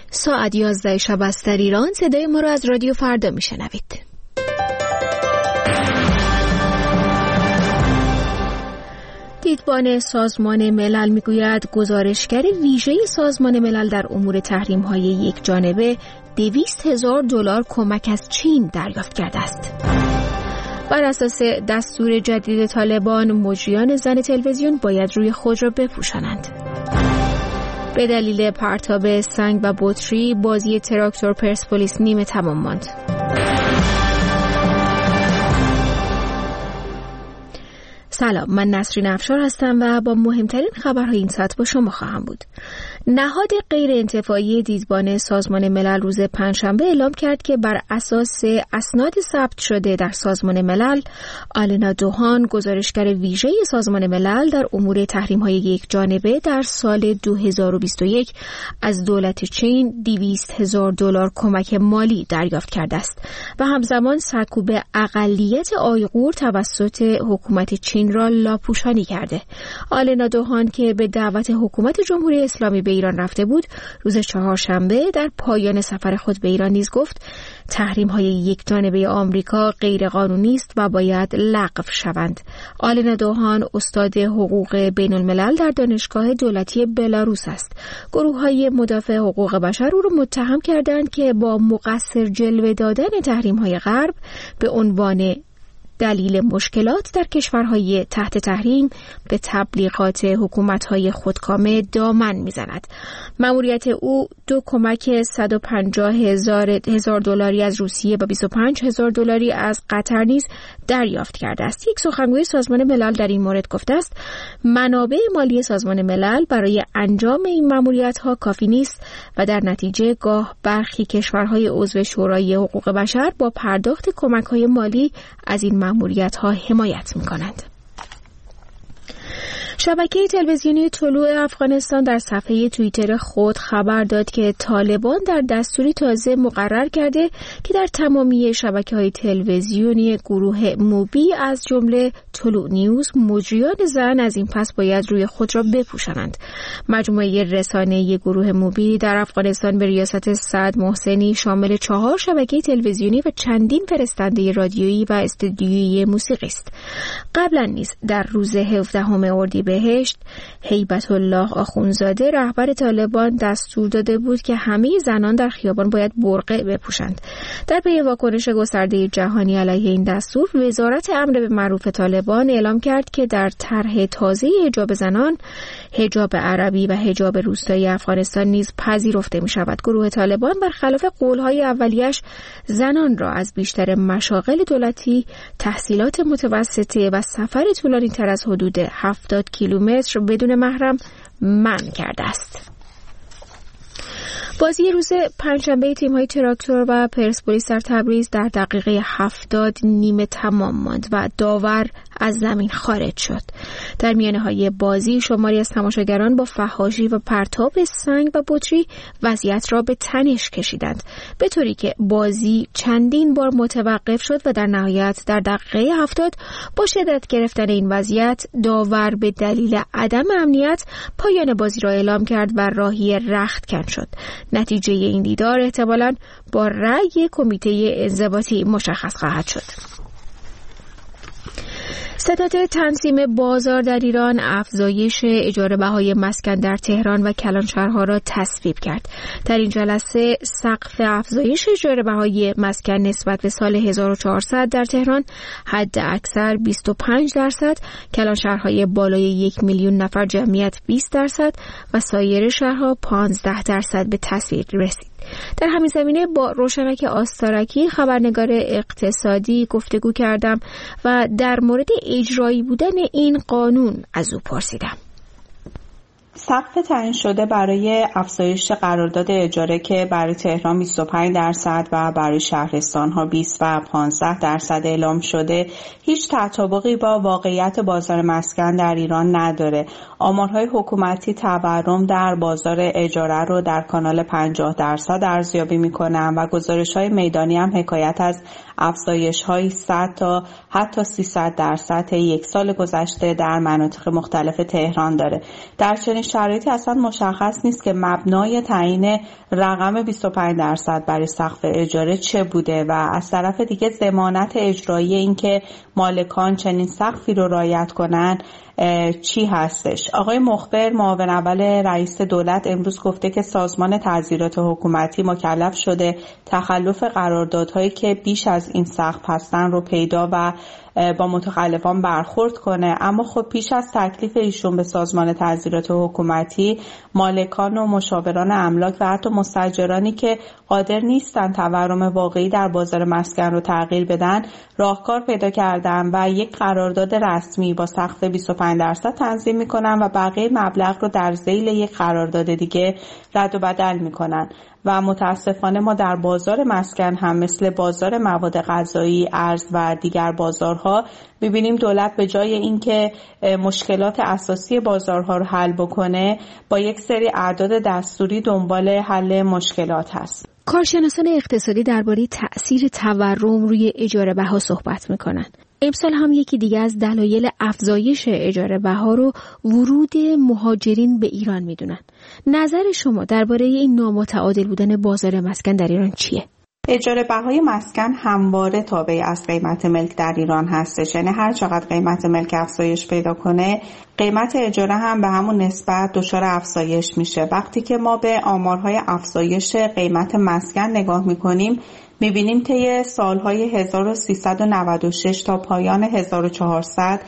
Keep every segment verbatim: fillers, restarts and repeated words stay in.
ساعت یازده شب است در ایران. صدای ما را از رادیو فردا میشنوید. دیدبان سازمان ملل میگوید گزارشگر ویژه سازمان ملل در امور تحریم‌های یک جانبه دویست هزار دلار کمک از چین دریافت کرده است. بر اساس دستور جدید طالبان مجریان زن تلویزیون باید روی خود را بپوشانند. به دلیل پرتاب سنگ و بطری بازی تراکتور پرسپولیس نیمه تمام ماند. سلام، من نسرین افشار هستم و با مهمترین خبرهای این ساعت با شما خواهم بود. نهاد غیر انتفاعی دیدبان سازمان ملل روز پنجشنبه اعلام کرد که بر اساس اسناد ثبت شده در سازمان ملل، آلنا دوهان گزارشگر ویژه سازمان ملل در امور تحریم‌های یک جانبه در سال دو هزار و بیست و یک از دولت چین دویست هزار دلار کمک مالی دریافت کرده است و همزمان سرکوب اقلیت آیغور توسط حکومت چین را لاپوشانی کرده. آلنا دوهان که به دعوت حکومت جمهوری اسلامی به ایران رفته بود، روز چهارشنبه در پایان سفر خود به ایران نیز گفت تحریم‌های یکجانبه آمریکا غیرقانونی است و باید لغو شوند. آلنا دوهان استاد حقوق بین الملل در دانشگاه دولتی بلاروس است. گروه‌های مدافع حقوق بشر او را متهم کردند که با مقصر جلوه دادن تحریم‌های غرب به عنوان دلیل مشکلات در کشورهای تحت تحریم به تبلیغات حکومت‌های خودکامه دامن می‌زند. مأموریت او دو کمک صد و پنجاه هزار دلاری از روسیه و بیست و پنج هزار دلاری از قطر نیز دریافت کرده است. یک سخنگوی سازمان ملل در این مورد گفته است منابع مالی سازمان ملل برای انجام این مأموریت‌ها کافی نیست و در نتیجه گاه برخی کشورهای عضو شورای حقوق بشر با پرداخت کمک‌های مالی از این مأموریت‌ها حمایت می‌کنند. شبکه تلویزیونی طلوع افغانستان در صفحه توییتر خود خبر داد که طالبان در دستوری تازه مقرر کرده که در تمامی شبکه‌های تلویزیونی گروه موبی از جمله طلوع نیوز مجریان زن از این پس باید روی خود را بپوشانند. مجموعه رسانه‌ای گروه موبی در افغانستان به ریاست سعد محسنی شامل چهار شبکه تلویزیونی و چندین فرستنده رادیویی و استودیویی موسیقی است. قبلا نیز در روز هفدهم اردیبهشت بهشت هیبت الله آخونزاده رهبر طالبان دستور داده بود که همه زنان در خیابان باید برقع بپوشند. در پی واکنش گسترده جهانی علیه این دستور، وزارت امر به معروف طالبان اعلام کرد که در طرح تازه حجاب زنان، حجاب عربی و حجاب روستایی افغانستان نیز پذیرفته می شود. گروه طالبان برخلاف قولهای اولیش زنان را از بیشتر مشاغل دولتی، تحصیلات متوسطه و سفر طولانی تر از حدود هفتاد کیلومتر بدون محرم منع کرده است. بازی روز پنجشنبه تیم‌های تراکتور و پرسپولیس در تبریز در دقیقه هفتاد نیمه تمام ماند و داور از زمین خارج شد. در میانه‌های بازی شماری از تماشاگران با فحاشی و پرتاب سنگ و بطری وضعیت را به تنش کشیدند، به طوری که بازی چندین بار متوقف شد و در نهایت در دقیقه هفتاد با شدت گرفتن این وضعیت داور به دلیل عدم امنیت پایان بازی را اعلام کرد و راهی رختکن شد. نتیجه این دیدار احتمالاً با رأی کمیته انضباطی مشخص خواهد شد. ستاد تنظیم بازار در ایران افزایش اجاره بهای مسکن در تهران و کلانشهرها را تصویب کرد. در این جلسه سقف افزایش اجاره بهای مسکن نسبت به سال هزار و چهارصد در تهران حد اکثر بیست و پنج درصد، کلانشهرهای بالای یک میلیون نفر جمعیت بیست درصد و سایر شهرها پانزده درصد به تصویب رسید. در همین زمینه با روشنک آستارکی خبرنگار اقتصادی گفتگو کردم و در مورد اجرایی بودن این قانون از او پرسیدم. سقف تعیین شده برای افزایش قرارداد اجاره که برای تهران بیست و پنج درصد و برای شهرستان‌ها بیست و پانزده درصد اعلام شده هیچ تطابقی با واقعیت بازار مسکن در ایران نداره. آمارهای حکومتی تورم در بازار اجاره رو در کانال پنجاه درصد ارزیابی می‌کنن و گزارش‌های میدانی هم حکایت از افزایش های صد تا حتی سیصد درصد یک سال گذشته در مناطق مختلف تهران داره. در چنین شرایطی اصلا مشخص نیست که مبنای تعیین رقم بیست و پنج درصد برای سقف اجاره چه بوده و از طرف دیگه ضمانت اجرایی این که مالکان چنین سقفی رو رعایت کنن چی هستش. آقای مخبر معاون اول رئیس دولت امروز گفته که سازمان تعزیرات حکومتی مکلف شده تخلف قراردادهایی که بیش از این سقف هستن رو پیدا و با متخلفان برخورد کنه. اما خب پیش از تکلیف ایشون به سازمان تعزیرات حکومتی، مالکان و مشاوران املاک و حتی مستاجرانی که قادر نیستن تورم واقعی در بازار مسکن رو تغییر بدن راهکار پیدا کردن و یک قرارداد رسمی با سقف بیست و پنج درصد تنظیم میکنن و بقیه مبلغ رو در ذیل یک قرارداد دیگه رد و بدل میکنن. و متاسفانه ما در بازار مسکن هم مثل بازار مواد غذایی، ارز و دیگر بازارها می‌بینیم دولت به جای اینکه مشکلات اساسی بازارها رو حل بکنه با یک سری اعداد دستوری دنبال حل مشکلات هست. کارشناسان اقتصادی درباره تأثیر تورم روی اجاره بها صحبت میکنن. امسال هم یکی دیگه از دلایل افزایش اجاره بها رو ورود مهاجرین به ایران میدونن. نظر شما درباره این نامتعادل بودن بازار مسکن در ایران چیه؟ اجاره بهای مسکن همواره تابع از قیمت ملک در ایران هستش. یعنی هر چقدر قیمت ملک افزایش پیدا کنه، قیمت اجاره هم به همون نسبت دچار افزایش میشه. وقتی که ما به آمارهای افزایش قیمت مسکن نگاه میکنیم، میبینیم طی سالهای هزار و سیصد و نود و شش تا پایان هزار و چهارصد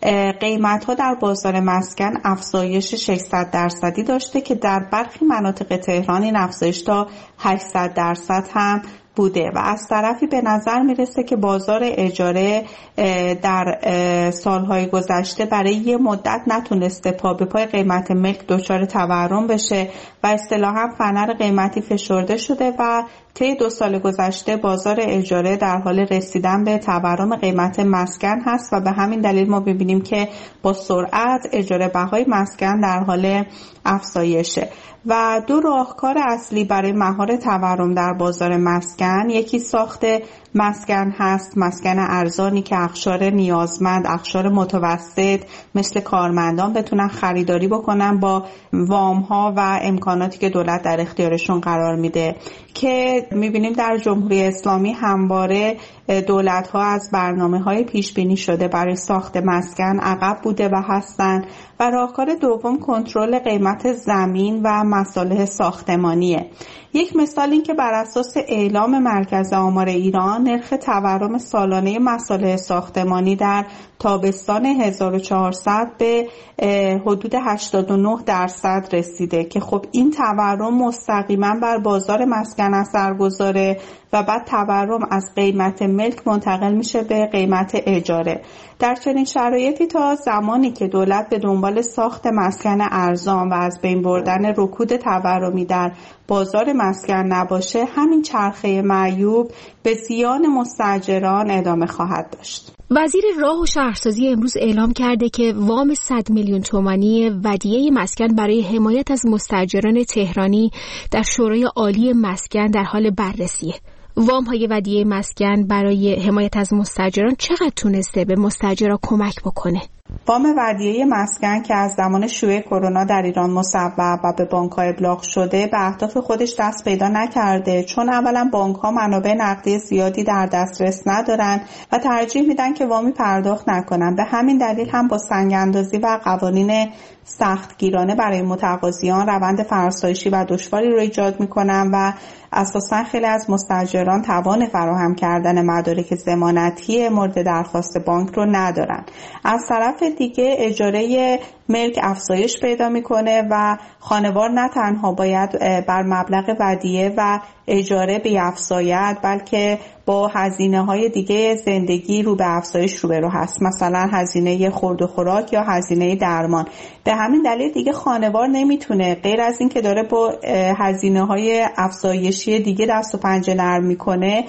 قیمت ها در بازار مسکن افزایش ششصد درصدی داشته که در برخی مناطق تهران این افزایش تا هشتصد درصد هم بوده و از طرفی به نظر میرسه که بازار اجاره در سالهای گذشته برای یه مدت نتونسته پا به پای قیمت ملک دچار تورم بشه و اصطلاحاً فنر قیمتی فشرده شده و طی دو سال گذشته بازار اجاره در حال رسیدن به تورم قیمت مسکن هست و به همین دلیل ما ببینیم که با سرعت اجاره بهای مسکن در حال افزایشه. و دو راهکار اصلی برای مهار تورم در بازار مسکن، یکی ساخت مسکن هست، مسکن ارزانی که اقشار نیازمند، اقشار متوسط مثل کارمندان بتونن خریداری بکنن با وام ها و امکاناتی که دولت در اختیارشون قرار میده که میبینیم در جمهوری اسلامی همواره دولت ها از برنامه های پیش بینی شده برای ساخت مسکن عقب بوده و هستن. و راهکار دوم کنترل قیمت زمین و مصالح ساختمانیه. یک مثال این که بر اساس اعلام مرکز آمار ایران نرخ تورم سالانه مصالح ساختمانی در تابستان هزار و چهارصد به حدود هشتاد و نه درصد رسیده که خب این تورم مستقیما بر بازار مسکن اثر گذاره و بعد تورم از قیمت ملک منتقل میشه به قیمت اجاره. در چنین شرایطی تا زمانی که دولت به دنبال ساخت مسکن ارزان و از بین بردن رکود تورمی در بازار مسکن نباشه، همین چرخه معیوب به زیان مستاجران ادامه خواهد داشت. وزیر راه و شهرسازی امروز اعلام کرده که وام صد میلیون تومانی ودیعه مسکن برای حمایت از مستاجران تهرانی در شورای عالی مسکن در حال بررسیه. وام های ودیعه مسکن برای حمایت از مستاجران چقدر تونسته به مستاجران کمک بکنه؟ وام ودیعه مسکن که از زمان شیوع کرونا در ایران مصوب و به بانک‌ها ابلاغ شده به اهداف خودش دست پیدا نکرده، چون اولا بانک‌ها منابع نقدی زیادی در دسترس ندارن و ترجیح میدن که وامی پرداخت نکنن. به همین دلیل هم با سنگ‌اندازی و قوانین سختگیرانه برای متقاضیان روند فرسایشی و دشواری رو ایجاد میکنن و اساساً خیلی از مستاجران توان فراهم کردن مدارک ضمانتی مورد درخواست بانک رو ندارن. از طرف دیگه اجاره ملک افزایش پیدا میکنه و خانوار نه تنها باید بر مبلغ ودیعه و اجاره بیفزاید، بلکه با هزینه های دیگه زندگی رو به افزایش روبرو هست، مثلا هزینه خورد و خوراک یا هزینه درمان. به همین دلیل دیگه خانوار نمیتونه غیر از این که داره با هزینه های افزایشی دیگه دست و پنجه نرم میکنه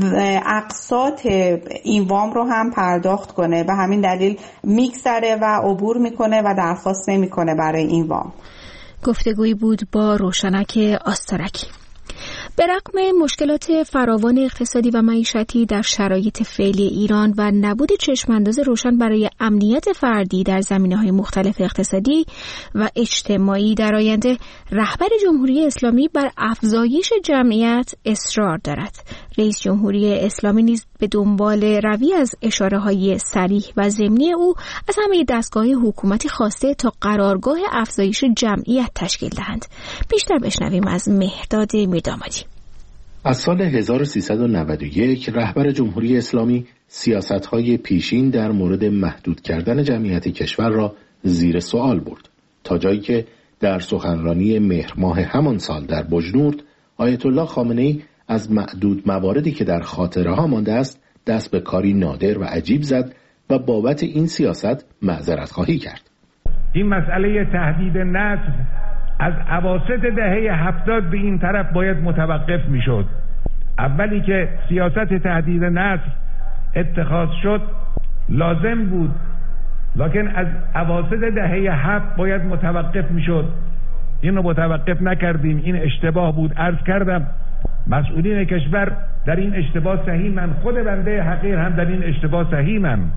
اقساط این وام رو هم پرداخت کنه. به همین دلیل میگذره و عبور میکنه و درخواست نمیکنه برای این وام. گفتگویی بود با روشنک آستارکی. به رغم مشکلات فراوان اقتصادی و معیشتی در شرایط فعلی ایران و نبود چشمانداز روشن برای امنیت فردی در زمینه‌های مختلف اقتصادی و اجتماعی در آینده، رهبر جمهوری اسلامی بر افزایش جمعیت اصرار دارد. رئیس جمهوری اسلامی نیز به دنبال روی از اشاره‌های صریح و ضمنی او از همه دستگاه حکومتی خواسته تا قرارگاه افزایش جمعیت تشکیل دهند. بیشتر بشنویم از مهرداد میردامادی. از سال هزار و سیصد و نود و یک رهبر جمهوری اسلامی سیاست‌های پیشین در مورد محدود کردن جمعیت کشور را زیر سوال برد، تا جایی که در سخنرانی مهر ماه همان سال در بجنورد آیت الله خامنه‌ای از معدود مواردی که در خاطره ها مانده است دست به کاری نادر و عجیب زد و بابت این سیاست معذرت خواهی کرد. این مسئله تهدید نسل از اواسط دهه هفتاد به این طرف باید متوقف می شد. اولی که سیاست تهدید نسل اتخاذ شد لازم بود، لکن از اواسط دهه هفت باید متوقف می شد. این رو متوقف نکردیم، این اشتباه بود. عرض کردم مسئولین کشور در این اشتباه سهیمن، خود بنده حقیر هم در این اشتباه سهیمن.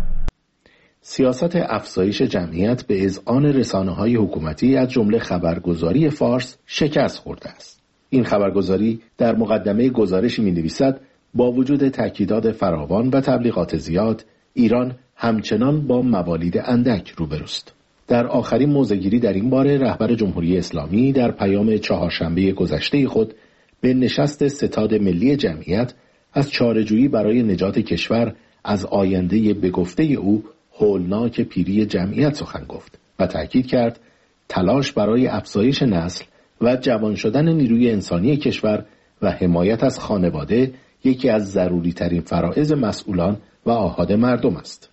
سیاست افزایش جمعیت به اذعان رسانه‌های حکومتی از جمله خبرگزاری فارس شکست خورده است. این خبرگزاری در مقدمه گزارشی می‌نویسد با وجود تاکیدات فراوان و تبلیغات زیاد، ایران همچنان با موالید اندک روبروست. در آخرین موضع‌گیری در این باره رهبر جمهوری اسلامی در پیام چهارشنبه گذشته خود به نشست ستاد ملی جمعیت از چاره‌جویی برای نجات کشور از آینده به گفته او هولناک پیری جمعیت سخن گفت و تأکید کرد تلاش برای افزایش نسل و جوان شدن نیروی انسانی کشور و حمایت از خانواده یکی از ضروری ترین فرائض مسئولان و آحاد مردم است.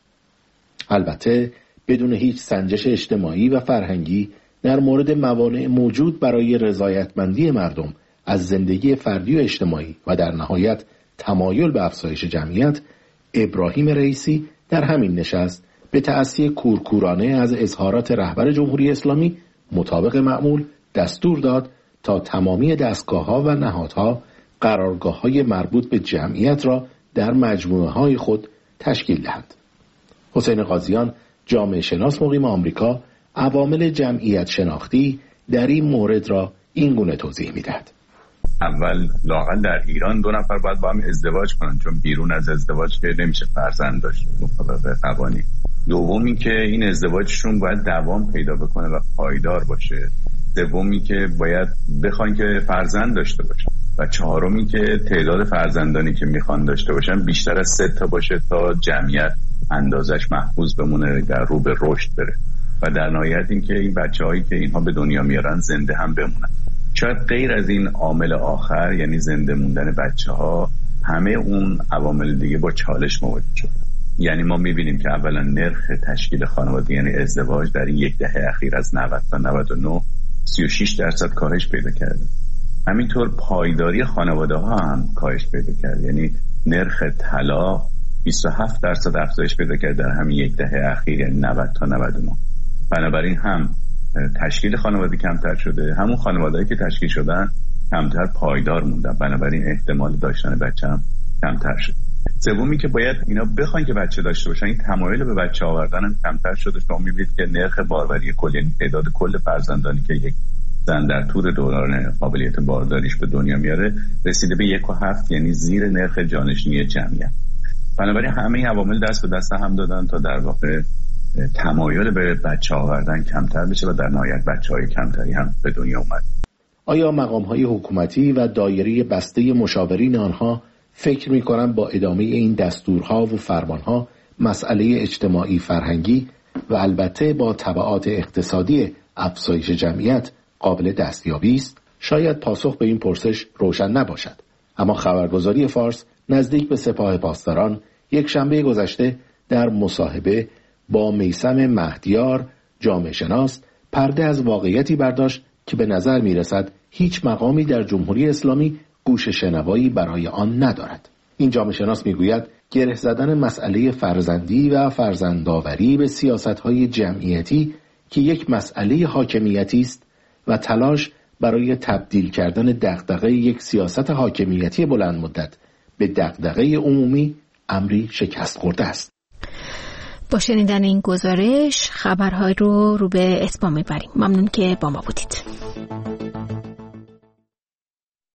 البته بدون هیچ سنجش اجتماعی و فرهنگی در مورد موانع موجود برای رضایتمندی مردم از زندگی فردی و اجتماعی و در نهایت تمایل به افزایش جمعیت، ابراهیم رئیسی در همین نشست به تأسی کورکورانه از اظهارات رهبر جمهوری اسلامی مطابق معمول دستور داد تا تمامی دستگاه‌ها و نهادها قرارگاه‌های مربوط به جمعیت را در مجموعه‌های خود تشکیل دهند. حسین قاضیان، جامعه شناس مقیم آمریکا، عوامل جمعیت شناختی در این مورد را این گونه توضیح می‌دهد. اول لااقل در ایران دو نفر باید با هم ازدواج کنن، چون بیرون از ازدواج که نمیشه فرزند داشت مطابق قوانین. دومی که این ازدواجشون باید دوام پیدا بکنه و پایدار باشه. سومی که باید بخوان که فرزند داشته باشن و چهارمی که تعداد فرزندانی که میخوان داشته باشن بیشتر از سه تا باشه تا جمعیت اندازش محفوظ بمونه، در رو به رشد بره و در نهایت این که این بچه‌هایی که اینها به دنیا میارن زنده هم بمونن. شاید غیر از این عامل آخر، یعنی زنده موندن بچه‌ها، همه اون عوامل دیگه با چالش مواجه شد. یعنی ما می‌بینیم که اولا نرخ تشکیل خانواده یعنی ازدواج در این یک دهه اخیر از نود تا نود و نه سی و شش درصد کاهش پیدا کرده. همینطور پایداری خانواده‌ها هم کاهش پیدا کرده، یعنی نرخ طلاق بیست و هفت درصد افزایش پیدا کرده در همین یک دهه اخیر، یعنی نود تا نود و نه. بنابراین هم تشکیل خانواده کمتر شده، همون خانواده‌ای که تشکیل شدن کمتر پایدار موندن، بنابراین احتمال داشتن بچه هم کمتر شد. سومی که باید اینا بخواین که بچه داشته باشن، این تمایل به بچه آوردن هم کمتر شده. شما می‌بینید که نرخ باروری کل، یعنی تعداد کل فرزندانی که یک زن در طول دوران قابلیت بارداریش به دنیا میاره رسیده به یک و هفت، یعنی زیر نرخ جانشینی جمعیت. بنابراین همه این عوامل دست به دست هم دادن تا در واقع تمایل به بچه آوردن کمتر بشه و در نهایت بچه‌های کمتری هم به دنیا اومد. آیا مقام‌های حکومتی و دایره بسته مشاورین آنها فکر می‌کنند با ادامه این دستورها و فرمانها مسئله اجتماعی فرهنگی و البته با تبعات اقتصادی افزایش جمعیت قابل دستیابی است؟ شاید پاسخ به این پرسش روشن نباشد. اما خبرگزاری فارس نزدیک به سپاه پاسداران یک شنبه گذشته در مصاحبه با میثم مهدیار، جامعه شناس، پرده از واقعیتی برداشت که به نظر می‌رسد هیچ مقامی در جمهوری اسلامی گوش شنوایی برای آن ندارد. این جامعه شناس میگوید گره زدن مسئله فرزندی و فرزندآوری به سیاست‌های جمعیتی که یک مسئله حاکمیتی است و تلاش برای تبدیل کردن دغدغه یک سیاست حاکمیتی بلند مدت به دغدغه عمومی امری شکست خورده است. با شنیدن این گزارش خبرهای رو رو به اتمام میبریم. ممنون که با ما بودید.